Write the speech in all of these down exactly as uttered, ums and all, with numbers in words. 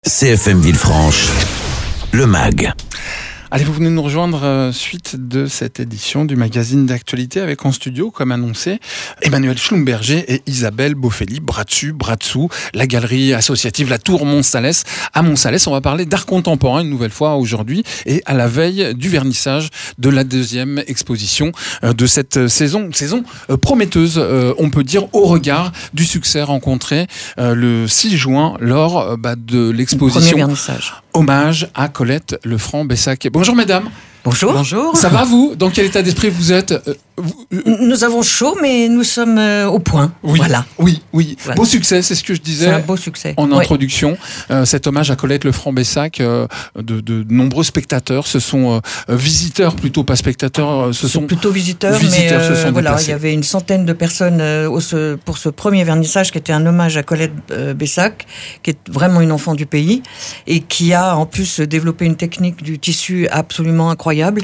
C F M Villefranche, le M A G. Allez, vous venez nous rejoindre euh, suite de cette édition du magazine d'actualité avec en studio, comme annoncé, Emmanuel Schlumberger et Isabelle Boffelli, bras dessus, bras dessous, la galerie associative La Tour Montsalès. À Montsalès, on va parler d'art contemporain une nouvelle fois aujourd'hui et à la veille du vernissage de la deuxième exposition euh, de cette saison, une saison euh, prometteuse, euh, on peut dire, au regard du succès rencontré euh, le six juin lors euh, bah, de l'exposition Hommage à Colette Lefranc-Bessac. Bonjour mesdames. Bonjour. Bonjour. Ça va vous? Dans quel état d'esprit vous êtes? euh, vous... Nous avons chaud, mais nous sommes euh, au point. Oui, voilà. oui, oui. Voilà. Beau succès, c'est ce que je disais. C'est un beau succès. En oui. introduction, euh, cet hommage à Colette Lefranc-Bessac, euh, de, de nombreux spectateurs, ce sont euh, visiteurs plutôt, pas spectateurs, ce sont plutôt visiteurs, visiteurs mais se euh, sont voilà, déplacés. il y avait une centaine de personnes euh, au, ce, pour ce premier vernissage qui était un hommage à Colette euh, Bessac, qui est vraiment une enfant du pays et qui a en plus développé une technique du tissu absolument incroyable.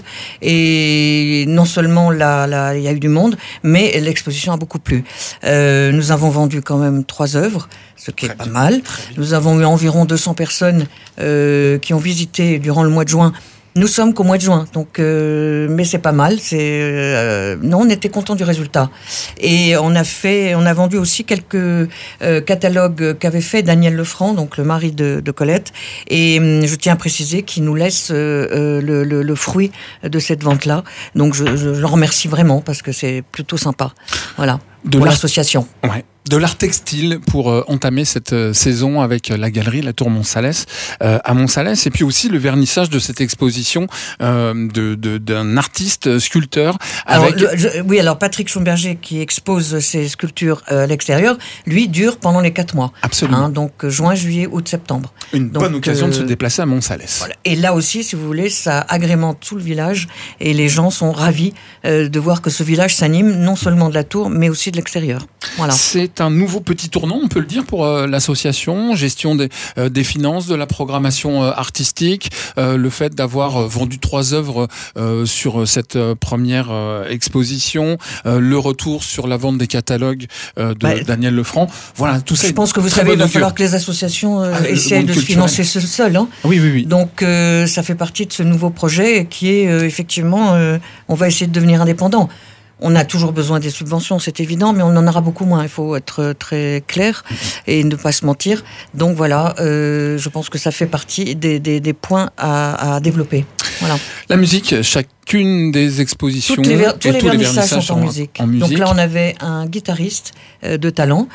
Et non seulement là, là, il y a eu du monde, mais l'exposition a beaucoup plu. Euh, nous avons vendu quand même trois œuvres, ce qui est Très pas bien, mal. Nous avons eu environ deux cents personnes euh, qui ont visité durant le mois de juin. Nous sommes qu'au mois de juin, donc euh, mais c'est pas mal. C'est euh, non, on était content du résultat. Et on a fait, on a vendu aussi quelques euh, catalogues qu'avait fait Daniel Lefranc, donc le mari de, de Colette. Et hum, je tiens à préciser qu'il nous laisse euh, le, le, le fruit de cette vente-là. Donc je, je, je le remercie vraiment parce que c'est plutôt sympa. Voilà. De pour l'art... l'association. Ouais. De l'art textile pour euh, entamer cette euh, saison avec euh, la galerie La Tour Montsalès euh, à Montsalès, et puis aussi le vernissage de cette exposition euh, de, de, d'un artiste sculpteur. Avec... Alors, le, je, oui, alors Patrick Schumberger qui expose ses sculptures euh, à l'extérieur, lui dure pendant les quatre mois. Absolument. Hein, donc euh, juin, juillet, août, septembre. Une donc, bonne occasion euh, de se déplacer à Montsalès. Voilà. Et là aussi, si vous voulez, ça agrémente tout le village et les gens sont ravis euh, de voir que ce village s'anime non seulement de la tour, mais aussi de l'extérieur. Voilà. C'est un nouveau petit tournant, on peut le dire, pour euh, l'association, gestion des, euh, des finances, de la programmation euh, artistique, euh, le fait d'avoir euh, vendu trois œuvres euh, sur cette euh, première euh, exposition, euh, le retour sur la vente des catalogues euh, de bah, Daniel Lefranc. Voilà, tout ça. Je pense que vous savez, il va falloir que les associations euh, ah, essayent de se financer seules. Hein. Oui, oui, oui. Donc, euh, ça fait partie de ce nouveau projet qui est euh, effectivement, euh, on va essayer de devenir indépendant. On a toujours besoin des subventions, c'est évident, mais on en aura beaucoup moins. Il faut être très clair et ne pas se mentir. Donc voilà, euh, je pense que ça fait partie des, des, des points à, à développer. Voilà. La musique, chacune des expositions, Toutes les ver- tous, et les tous vernissages les vernissages sont en, en, musique. en musique. Donc là, on avait un guitariste euh, de talent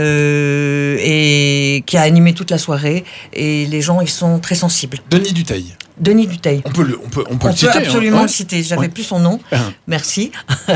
euh, et qui a animé toute la soirée. Et les gens, ils sont très sensibles. Denis Dutheil. Denis Dutheil. On peut le, on peut, on peut on le citer. On peut absolument hein. le citer. J'avais ouais. plus son nom. Ah. Merci.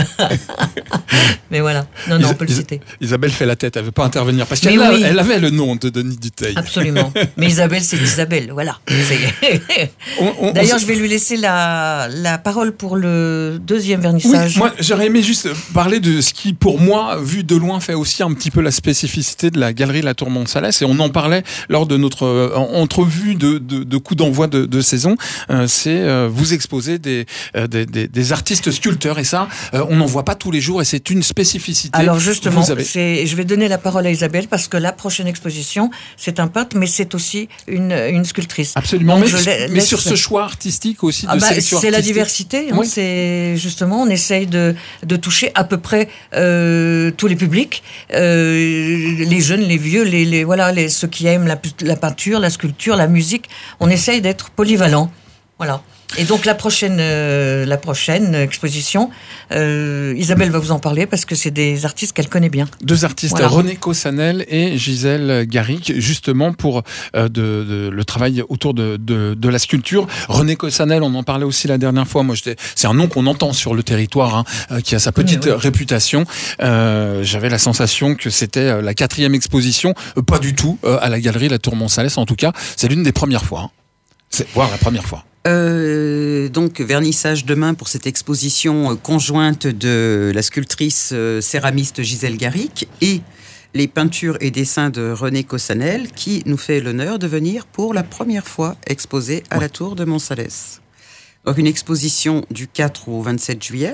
Mais voilà. Non, non, Is- on peut le citer. Isabelle fait la tête. Elle veut pas intervenir parce qu'elle oui. elle avait le nom de Denis Dutheil. Absolument. Mais Isabelle, c'est Isabelle. Voilà. on, on, D'ailleurs, on... je vais lui laisser la, la parole pour le deuxième vernissage. Oui, moi, j'aurais aimé juste parler de ce qui, pour moi, vu de loin, fait aussi un petit peu la spécificité de la galerie La Tour Montsalès. Et on en parlait lors de notre euh, entrevue de, de, de coup d'envoi de, de saison. Euh, c'est euh, vous exposer des, euh, des, des, des artistes sculpteurs. Et ça, euh, on n'en voit pas tous les jours. Et c'est une spécificité. Alors justement, vous avez... c'est, je vais donner la parole à Isabelle parce que la prochaine exposition, c'est un peintre, mais c'est aussi une, une sculptrice. Absolument. Donc, mais, laisse... mais sur ce choix artistique aussi de ah bah, sélection c'est artistique. la diversité. Hein, oui. C'est justement, on essaye de, de toucher à peu près euh, tous les publics, euh, les jeunes, les vieux, les, les voilà, les, ceux qui aiment la, la peinture, la sculpture, la musique. On essaye d'être polyvalent. Voilà. Et donc la prochaine, euh, la prochaine exposition, euh, Isabelle va vous en parler parce que c'est des artistes qu'elle connaît bien. Deux artistes, voilà. René Cossanel et Gisèle Garric, justement pour euh, de, de, le travail autour de, de, de la sculpture. René Cossanel, on en parlait aussi la dernière fois. Moi, j'étais, c'est un nom qu'on entend sur le territoire, hein, euh, qui a sa petite oui, oui. réputation. Euh, j'avais la sensation que c'était la quatrième exposition, euh, pas du tout, euh, à la galerie La Tour Montsalès. En tout cas, c'est l'une des premières fois. Hein. C'est voire la première fois. Euh, donc vernissage demain pour cette exposition conjointe de la sculptrice euh, céramiste Gisèle Garric et les peintures et dessins de René Cossanel qui nous fait l'honneur de venir pour la première fois exposer à ouais. la Tour de Montsalès. Donc une exposition du quatre au vingt-sept juillet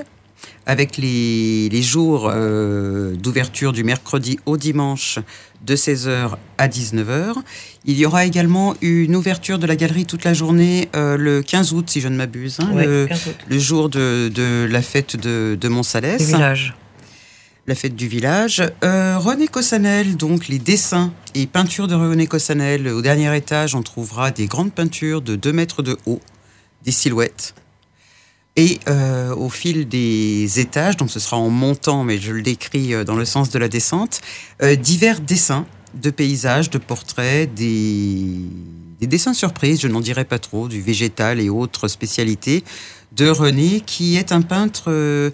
avec les, les jours euh, d'ouverture du mercredi au dimanche de seize heures à dix-neuf heures. Il y aura également une ouverture de la galerie toute la journée euh, le quinze août, si je ne m'abuse, hein, ouais, le, le jour de, de la fête de, de Montsalès. Du village. La fête du village. Euh, René Cossanel, donc les dessins et peintures de René Cossanel. Au dernier étage, on trouvera des grandes peintures de deux mètres de haut, des silhouettes. Et euh, au fil des étages, donc ce sera en montant, mais je le décris dans le sens de la descente, euh, divers dessins de paysages, de portraits, des, des dessins surprises, je n'en dirai pas trop, du végétal et autres spécialités de René, qui est un peintre euh,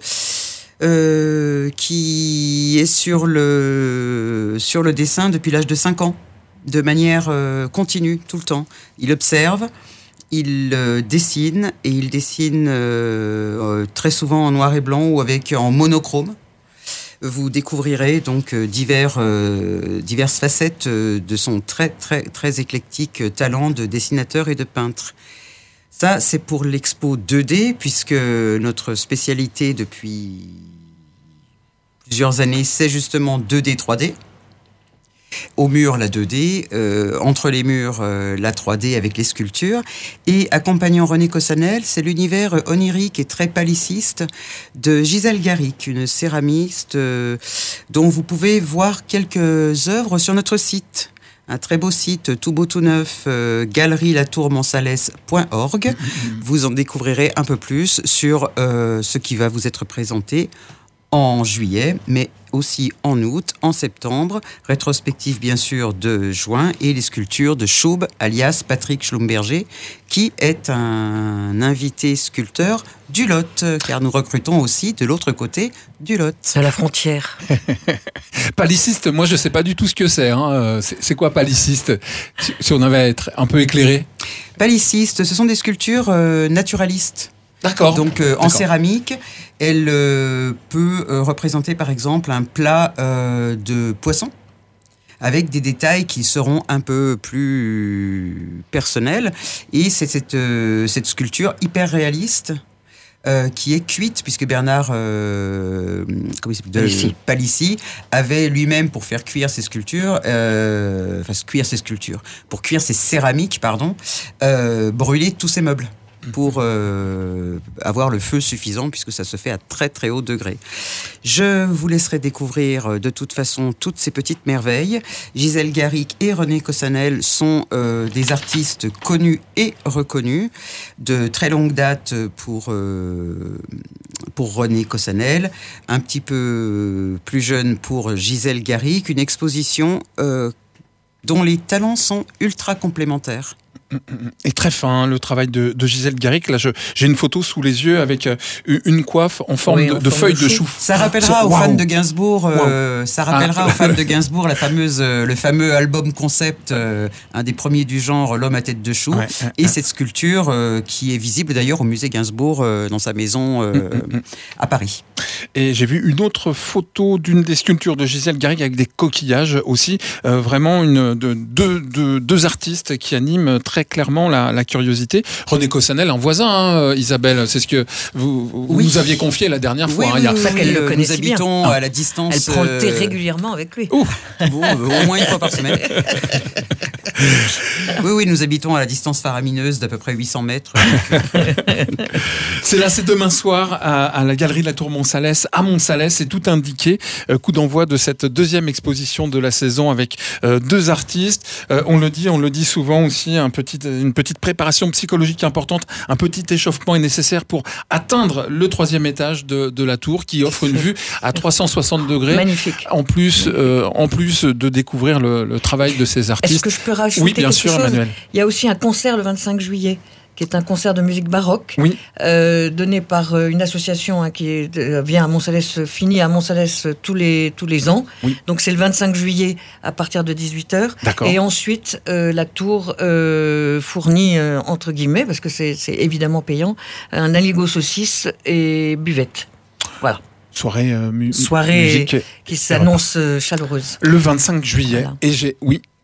euh, qui est sur le, sur le dessin depuis l'âge de cinq ans, de manière euh, continue, tout le temps. Il observe. Il euh, dessine, et il dessine euh, euh, très souvent en noir et blanc ou avec en monochrome. Vous découvrirez donc euh, divers, euh, diverses facettes euh, de son très, très, très éclectique talent de dessinateur et de peintre. Ça, c'est pour l'expo deux D, puisque notre spécialité depuis plusieurs années, c'est justement deux D, trois D. Au mur, la deux D, euh, entre les murs, euh, la trois D avec les sculptures. Et accompagnant René Cossanel, c'est l'univers onirique et très paliciste de Gisèle Garrick, une céramiste euh, dont vous pouvez voir quelques œuvres sur notre site. Un très beau site, tout beau tout neuf, euh, galerie latour montsalès point org. Vous en découvrirez un peu plus sur euh, ce qui va vous être présenté en juillet, mais aussi en août, en septembre, rétrospective bien sûr de juin, et les sculptures de Schaub, alias Patrick Schlumberger, qui est un invité sculpteur du Lot, car nous recrutons aussi de l'autre côté du Lot. À la frontière. Paliciste, moi je sais pas du tout ce que c'est. Hein. C'est, c'est quoi paliciste ? si, si on avait à être un peu éclairé. Paliciste, ce sont des sculptures euh, naturalistes. D'accord. Donc euh, en D'accord. céramique, elle euh, peut euh, représenter par exemple un plat euh, de poisson avec des détails qui seront un peu plus personnels. Et c'est cette, euh, cette sculpture hyper réaliste euh, qui est cuite, puisque Bernard euh, comment il s'appelle, de, Palissy. Palissy avait lui-même, pour faire cuire ses sculptures, euh, enfin cuire ses sculptures, pour cuire ses céramiques, pardon, euh, brûlé tous ses meubles, pour euh, avoir le feu suffisant, puisque ça se fait à très très haut degré. Je vous laisserai découvrir de toute façon toutes ces petites merveilles. Gisèle Garrick et René Cossanel sont euh, des artistes connus et reconnus, de très longue date pour, euh, pour René Cossanel, un petit peu plus jeune pour Gisèle Garrick, une exposition euh, dont les talents sont ultra complémentaires. Et très fin, le travail de, de Gisèle Garrick. Là, je, j'ai une photo sous les yeux avec euh, une coiffe en forme Oui, de, en de forme feuilles de de chou. chou. Ça rappellera Ah, aux wow. fans de Gainsbourg, euh, ça rappellera Ah. aux fans de Gainsbourg la fameuse, euh, le fameux album concept, euh, un des premiers du genre, L'homme à tête de chou, Ouais, ouais, et ouais. cette sculpture euh, qui est visible d'ailleurs au musée Gainsbourg euh, dans sa maison euh, Mm, mm, mm. à Paris. Et j'ai vu une autre photo d'une des sculptures de Gisèle Garrick avec des coquillages aussi. Euh, vraiment une, de, deux, de, deux artistes qui animent très clairement la, la curiosité. René Cossanel, un voisin, hein, Isabelle, c'est ce que vous, vous Oui. nous aviez confié la dernière fois. Oui, hein, oui, il y a... oui, Ça oui, qu'elle le euh, connaît nous si bien. habitons Ah. à la distance. Elle prend le thé euh, régulièrement avec lui. Ouh. Bon, euh, au moins une fois par semaine. Oui, oui, nous habitons à la distance faramineuse d'à peu près huit cents mètres. C'est là, c'est demain soir à, à la Galerie de la Tour Montsalès, à Montsalès, c'est tout indiqué. Euh, coup d'envoi de cette deuxième exposition de la saison avec euh, deux artistes. Euh, on le dit, on le dit souvent aussi, un petit, une petite préparation psychologique importante, un petit échauffement est nécessaire pour atteindre le troisième étage de, de la tour qui offre une vue à trois cent soixante degrés. Magnifique. En plus, euh, en plus de découvrir le, le travail de ces artistes. Est-ce que je peux rajouter Oui, bien quelque sûr, chose ? Emmanuel. Il y a aussi un concert le vingt-cinq juillet, qui est un concert de musique baroque, Oui. euh, donné par euh, une association hein, qui est, euh, vient à Montsalès, finit à Montsalès euh, tous les, tous les ans. Oui. Donc c'est le vingt-cinq juillet à partir de dix-huit heures. D'accord. Et ensuite, euh, la tour euh, fournit, euh, entre guillemets, parce que c'est, c'est évidemment payant, un aligot saucisse et buvette. Voilà. Soirée, euh, mu- Soirée musique. qui s'annonce euh, chaleureuse. Le vingt-cinq juillet. Voilà. Et j'ai, oui. Et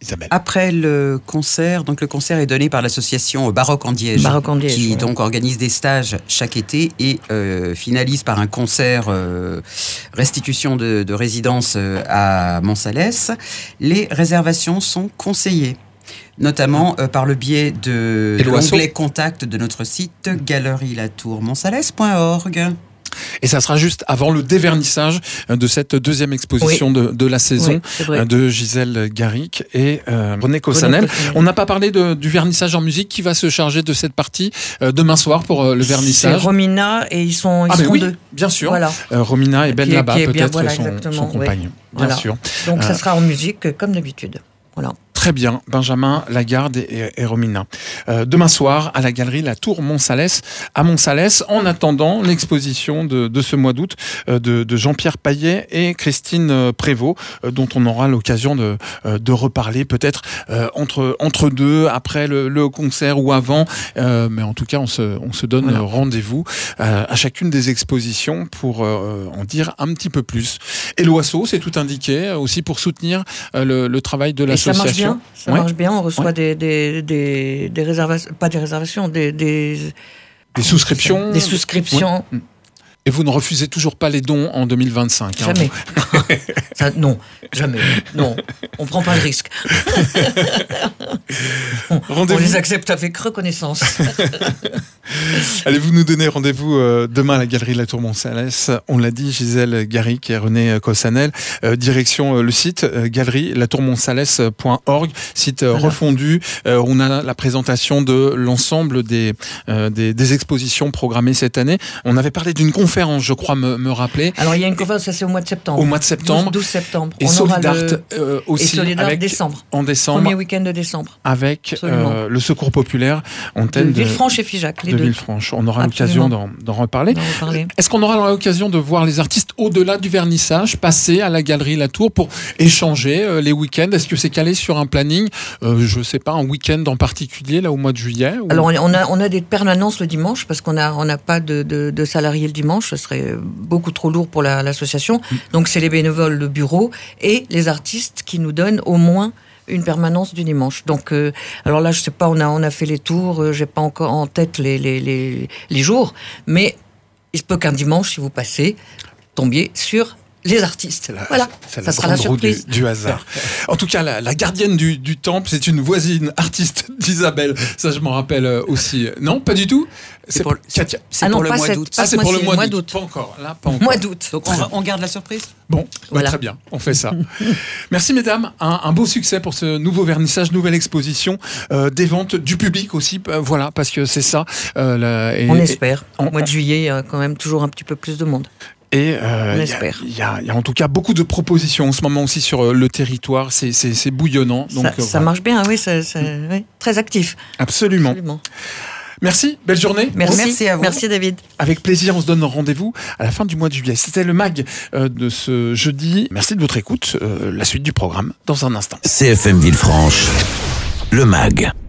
Isabelle. Après le concert, donc le concert est donné par l'association Baroque en Diège, Baroque en Diège, qui ouais. donc organise des stages chaque été et euh, finalise par un concert euh, restitution de, de résidence euh, à Montsalès. Les réservations sont conseillées, notamment euh, par le biais de l'onglet contact de notre site galerie latour montsalès point org. Et ça sera juste avant le dévernissage de cette deuxième exposition oui. de, de la saison oui, de Gisèle Garrick et euh, René Cossanel. On n'a pas parlé de, du vernissage en musique. Qui va se charger de cette partie euh, demain soir pour euh, le vernissage? C'est Romina et ils sont, ils ah sont oui, deux. Bien sûr. Voilà. Euh, Romina et Ben qui, là-bas, qui peut-être voilà, son, son compagnon. Oui. Bien voilà. sûr. Donc euh, ça sera en musique comme d'habitude. Voilà. Très bien, Benjamin Lagarde et, et, et Romina. Euh, demain soir, à la galerie La Tour Montsalès, à Montsalès, en attendant l'exposition de, de ce mois d'août euh, de, de Jean-Pierre Paillet et Christine Prévost, euh, dont on aura l'occasion de, euh, de reparler peut-être euh, entre, entre deux, après le, le concert ou avant. Euh, mais en tout cas, on se, on se donne voilà. rendez-vous euh, à chacune des expositions pour euh, en dire un petit peu plus. Et l'Oiseau, c'est tout indiqué aussi pour soutenir euh, le, le travail de l'association. Ça marche bien, ça ouais. marche bien. On reçoit ouais. des, des, des, des réservations, pas des réservations, des, des, des souscriptions. Des souscriptions. Ouais. Et vous ne refusez toujours pas les dons en deux mille vingt-cinq. Jamais. Hein, ça, non, jamais. Non, on prend pas le risque. on, on les accepte avec reconnaissance. Allez, vous nous donnez rendez-vous euh, demain à la galerie La Tour Montsalès. On l'a dit, Gisèle Garrick et René Cossanel. Euh, direction euh, le site euh, galerie latour montsalès point org, site euh, voilà. refondu. Euh, on a la présentation de l'ensemble des, euh, des, des expositions programmées cette année. On avait parlé d'une conférence, je crois me, me rappeler. Alors il y a une conférence, ça c'est au mois de septembre. Au mois de septembre. douze septembre. Et Solidart le... euh, aussi. Et Solidart avec, décembre. En décembre. Premier week-end de décembre. Avec euh, le Secours Populaire. Antenne de Villefranche et Figeac, les de deux. Villefranche. On aura l'occasion d'en, d'en reparler. reparler. Est-ce qu'on aura l'occasion de voir les artistes au-delà du vernissage, passer à la galerie La Tour pour échanger euh, les week-ends? Est-ce que c'est calé sur un planning, euh, je ne sais pas, un week-end en particulier, là, au mois de juillet ou... Alors, on a, on a des permanences le dimanche, parce qu'on n'a on a pas de, de, de salariés le dimanche. Ce serait beaucoup trop lourd pour la, l'association. Mmh. Donc, c'est les bénévoles, le bureau, et les artistes qui nous donnent au moins une permanence du dimanche. Donc, euh, alors là, je sais pas, on a on a fait les tours, euh, j'ai pas encore en tête les les les, les jours, mais il se peut qu'un dimanche, si vous passez, tombiez sur les artistes. La, voilà, ça la sera la surprise du, du hasard. En tout cas, la, la gardienne du, du temple, c'est une voisine artiste d'Isabelle. Ça, je m'en rappelle aussi. Non, pas du tout. C'est, c'est pour, c'est, c'est ah pour non, le mois cette, d'août. Ah, c'est pour le mois, mois d'août. d'août. Pas encore. Là, pas encore. Mois d'août. Donc, on, on garde la surprise. Bon, voilà. Ouais, très bien. On fait ça. Merci, mesdames. Un, un beau succès pour ce nouveau vernissage, nouvelle exposition, euh, des ventes du public aussi. Euh, voilà, parce que c'est ça. Euh, la, et, on espère. Et, Au mois de juillet, il y a quand même toujours un petit peu plus de monde. Et euh, il y, y, y a en tout cas beaucoup de propositions en ce moment aussi sur le territoire. C'est, c'est, c'est bouillonnant. Donc, ça, euh, ça voilà. marche bien, oui, c'est, c'est mmh. oui, très actif. Absolument. Absolument. Merci, belle journée. Merci, Merci à vous. Merci David. Avec plaisir, on se donne rendez-vous à la fin du mois de juillet. C'était le mag euh, de ce jeudi. Merci de votre écoute. Euh, la suite du programme dans un instant. C F M Villefranche, le mag.